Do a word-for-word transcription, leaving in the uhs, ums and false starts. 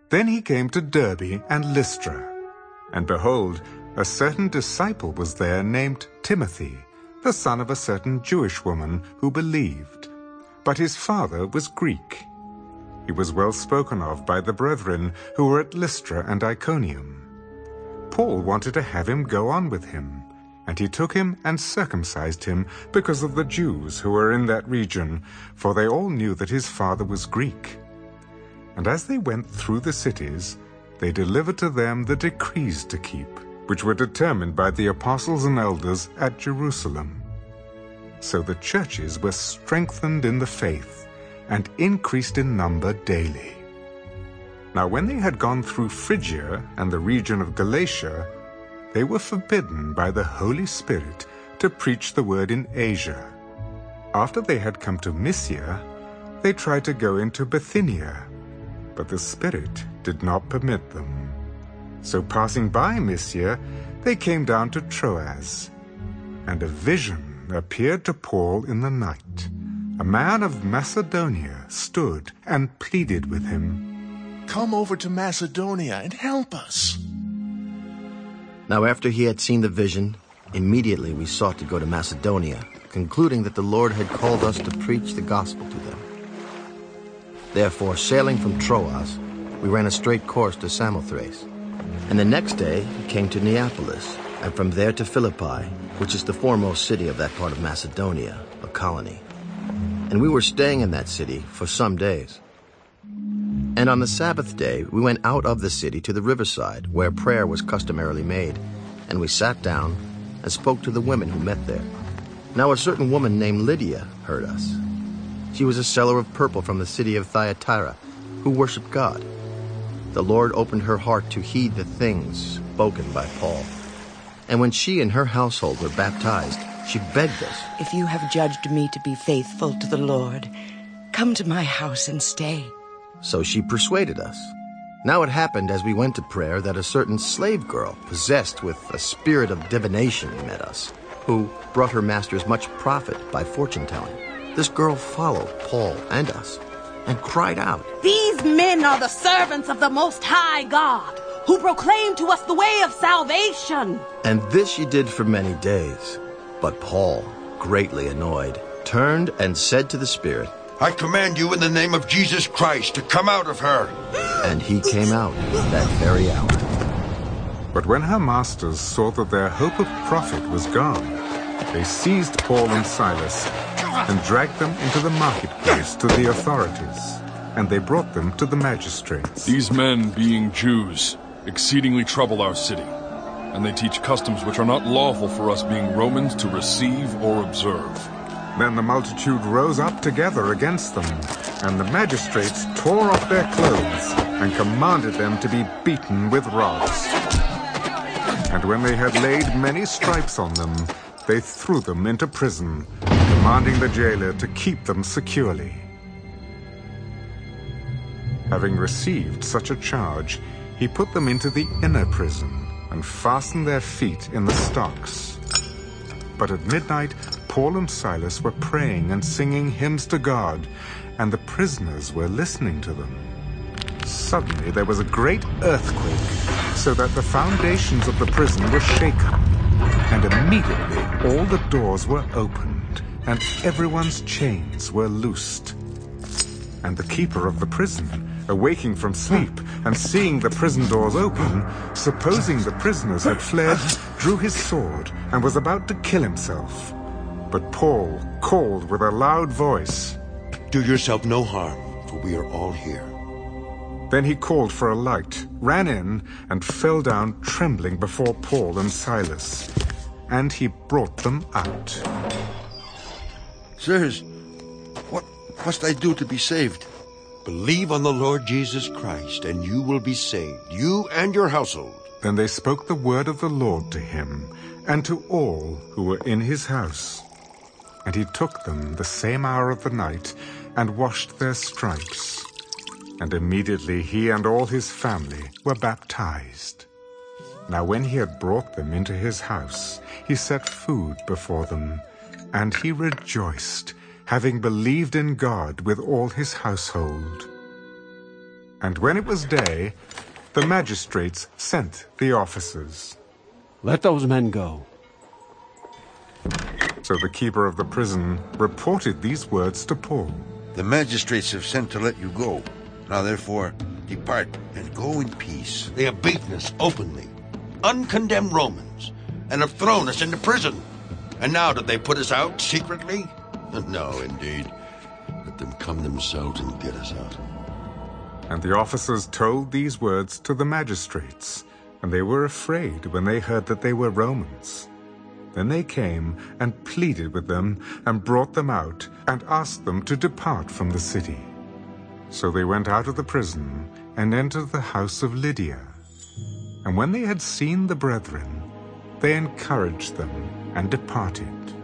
Then he came to Derbe and Lystra. And behold, a certain disciple was there named Timothy, the son of a certain Jewish woman who believed. But his father was Greek. He was well spoken of by the brethren who were at Lystra and Iconium. Paul wanted to have him go on with him, and he took him and circumcised him because of the Jews who were in that region, for they all knew that his father was Greek. And as they went through the cities, they delivered to them the decrees to keep, which were determined by the apostles and elders at Jerusalem. So the churches were strengthened in the faith and increased in number daily. Now when they had gone through Phrygia and the region of Galatia, they were forbidden by the Holy Spirit to preach the word in Asia. After they had come to Mysia, they tried to go into Bithynia, but the Spirit did not permit them. So passing by Mysia, they came down to Troas, and a vision appeared to Paul in the night. A man of Macedonia stood and pleaded with him, "Come over to Macedonia and help us." Now after he had seen the vision, immediately we sought to go to Macedonia, concluding that the Lord had called us to preach the gospel to them. Therefore, sailing from Troas, we ran a straight course to Samothrace. And the next day we came to Neapolis, and from there to Philippi, which is the foremost city of that part of Macedonia, a colony. And we were staying in that city for some days. And on the Sabbath day we went out of the city to the riverside, where prayer was customarily made, and we sat down and spoke to the women who met there. Now a certain woman named Lydia heard us. She was a seller of purple from the city of Thyatira, who worshipped God. The Lord opened her heart to heed the things spoken by Paul. And when she and her household were baptized, she begged us, "If you have judged me to be faithful to the Lord, come to my house and stay." So she persuaded us. Now it happened as we went to prayer that a certain slave girl, possessed with a spirit of divination, met us, who brought her masters much profit by fortune-telling. This girl followed Paul and us, and cried out, "These men are the servants of the Most High God, who proclaim to us the way of salvation." And this she did for many days. But Paul, greatly annoyed, turned and said to the spirit, "I command you in the name of Jesus Christ to come out of her." And he came out that very hour. But when her masters saw that their hope of profit was gone, they seized Paul and Silas and dragged them into the marketplace to the authorities, and they brought them to the magistrates. "These men, being Jews, exceedingly trouble our city, and they teach customs which are not lawful for us being Romans to receive or observe." Then the multitude rose up together against them, and the magistrates tore off their clothes and commanded them to be beaten with rods. And when they had laid many stripes on them, they threw them into prison, commanding the jailer to keep them securely. Having received such a charge, he put them into the inner prison and fastened their feet in the stocks. But at midnight, Paul and Silas were praying and singing hymns to God, and the prisoners were listening to them. Suddenly there was a great earthquake, so that the foundations of the prison were shaken, and immediately all the doors were opened, and everyone's chains were loosed. And the keeper of the prison, awaking from sleep and seeing the prison doors open, supposing the prisoners had fled, drew his sword and was about to kill himself. But Paul called with a loud voice, "Do yourself no harm, for we are all here." Then he called for a light, ran in, and fell down trembling before Paul and Silas. And he brought them out. "Sirs, what must I do to be saved?" "Believe on the Lord Jesus Christ, and you will be saved, you and your household." Then they spoke the word of the Lord to him, and to all who were in his house. And he took them the same hour of the night, and washed their stripes. And immediately he and all his family were baptized. Now when he had brought them into his house, he set food before them, and he rejoiced, having believed in God with all his household. And when it was day, the magistrates sent the officers. Let those men go. So the keeper of the prison reported these words to Paul. The magistrates have sent to let you go. Now therefore, depart and go in peace. They have beaten us openly, uncondemned Romans, and have thrown us into prison. And now did they put us out secretly? No, indeed. Let them come themselves and get us out. And the officers told these words to the magistrates, and they were afraid when they heard that they were Romans. Then they came and pleaded with them and brought them out and asked them to depart from the city. So they went out of the prison and entered the house of Lydia. And when they had seen the brethren, they encouraged them and departed.